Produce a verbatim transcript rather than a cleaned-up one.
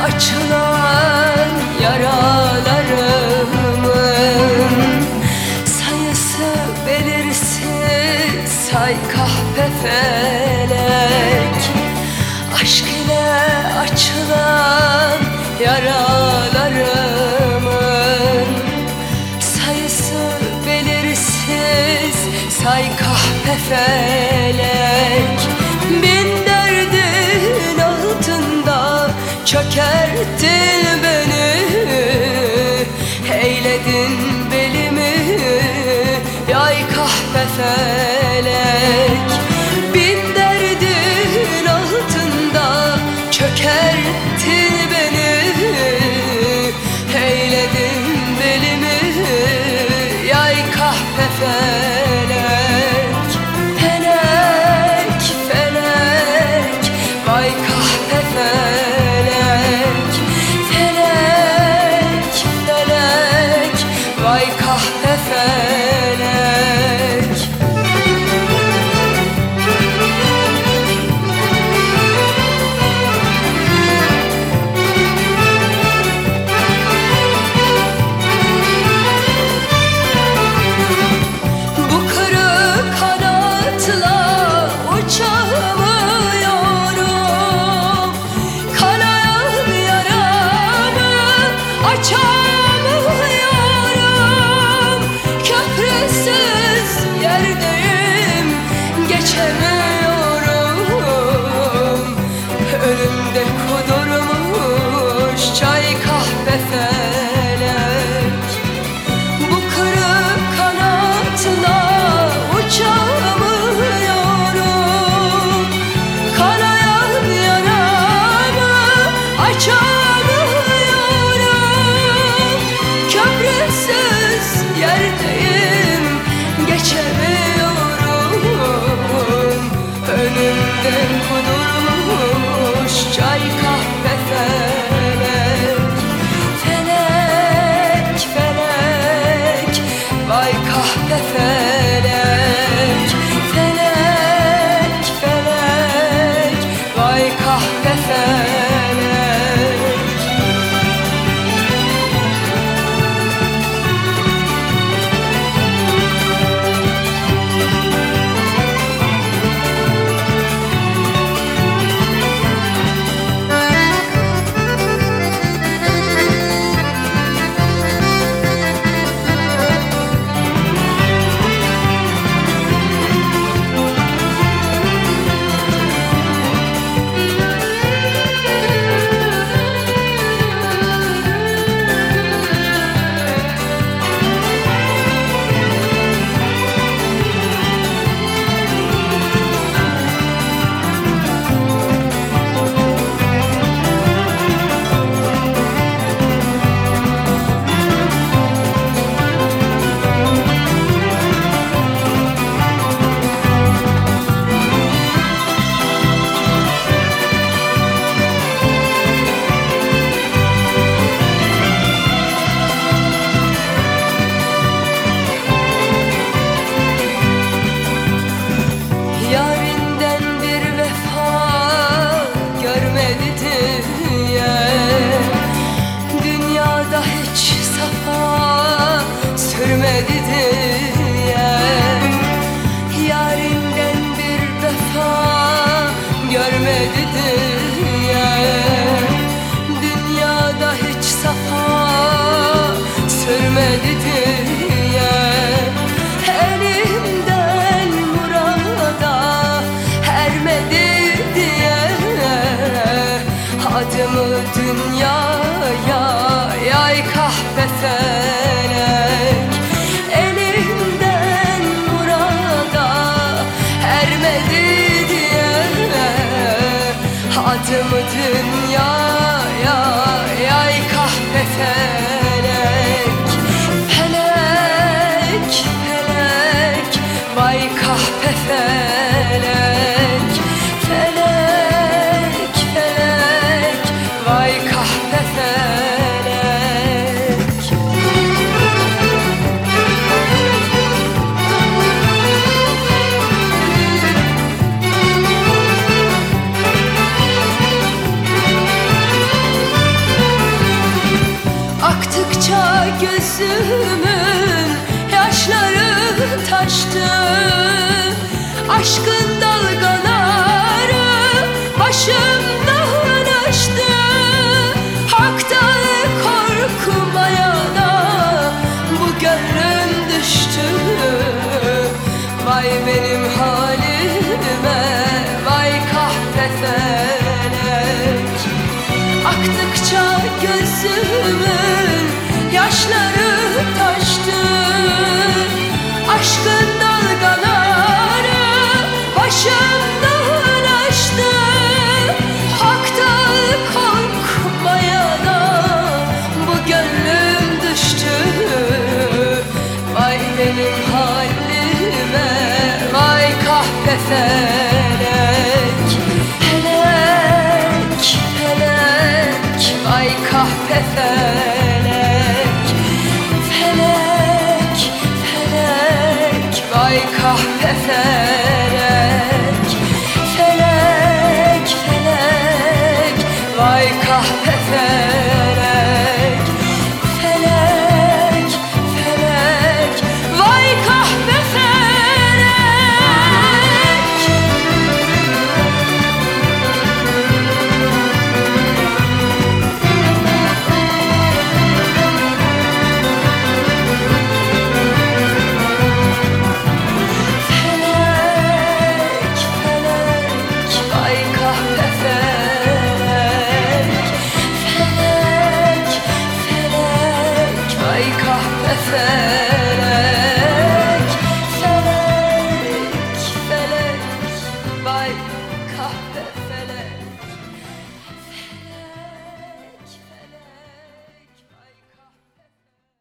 açılan yaralarımın sayısı belirsiz, say kahpe felek. Aşk ile açılan yaralarımın sayısı belirsiz, say kahpe felek. Bin derdin altında çökerttin beni, eyledin belimi, yay kahpe felek. Bin derdin altında çökerttin beni, eyledin belimi, yay kahpe felek. Felek, felek, vay kahpe felek. Felek, felek, vay kahpe felek. Bu kırık kanatla uçamıyorum, kanayan yaramı açamıyorum. Köprüsüz yerdeyim, geçemiyorum. Önümde kudurmuş çay kahpe felek. Bu kırık kanatla uçamıyorum, kanayan yaramı açamıyorum. Köprüsüz yerdeyim, geçemiyorum. Önümde kudurmuş çay kahpe felek. Felek, felek, vay kahpe felek. Felek, felek, vay kahpe felek. Yarinden bir vefa görmedi diye, dünyada hiç safa sürmedi diye. Yarinden bir vefa görmedi diye, dünyada hiç safa sürmedi diye. Elimden murada ermedi diye, adımı dünyaya yay kahpe felek. Elimden murada ermedi diye, adımı dünyaya yay kahpe felek. Felek, felek, vay kahpe felek. Felek, felek, vay kahpe felek. gözümün yaşları taştı. Aşkın dalgaları başımdan aştı. Hak'tan korkmaya da bu gönlüm düştü. Vay benim halime, vay kahpe felek. Aktıkça gözümün yaşları taştı. Aşkın dalgaları başımdan aştı. Hak'tan korkmaya da bu gönlüm düştü. Vay benim halime, vay kahpe felek. Felek, felek, vay kahpe felek. Felek, felek, vay kahpe felek. Felek, felek, vay kahpe felek. Felek, felek, vay kahpe felek. Felek, felek, vay kahpe felek. Felek, felek, vay kahpe felek.